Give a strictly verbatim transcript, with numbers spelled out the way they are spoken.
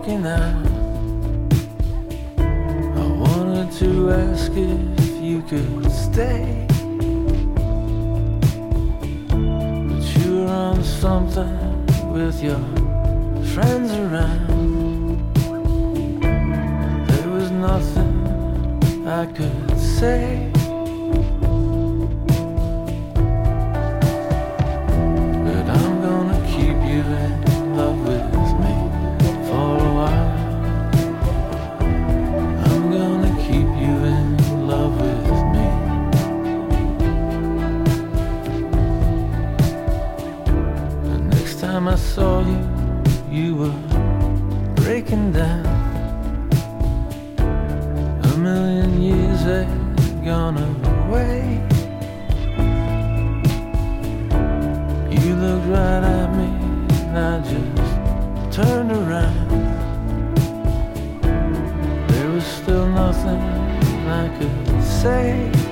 walking out. I wanted to ask if you could stay, but you were on something with your friends around. There was nothing I could say. I saw you, you were breaking down. A million years had gone away. You looked right at me and I just turned around. There was still nothing I could say.